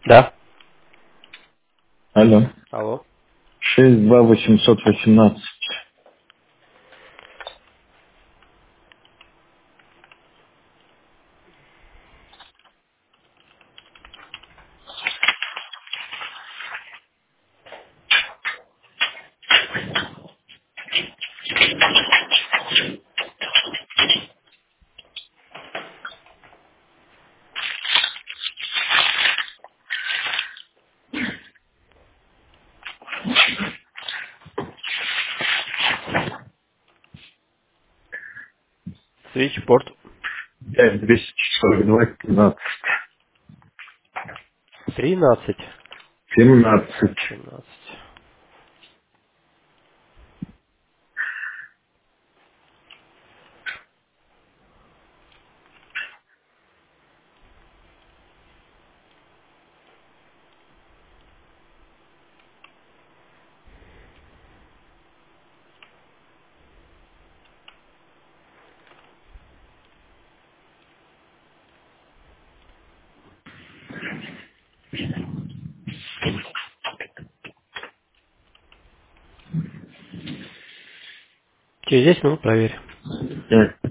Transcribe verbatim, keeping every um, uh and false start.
Да. Алло. Алло. Шесть два восемьсот восемнадцать. Свитчпорт. Пять двести сорок два пятнадцать. Тринадцать. Семнадцать. Семнадцать. Через десять минут проверь. Пять.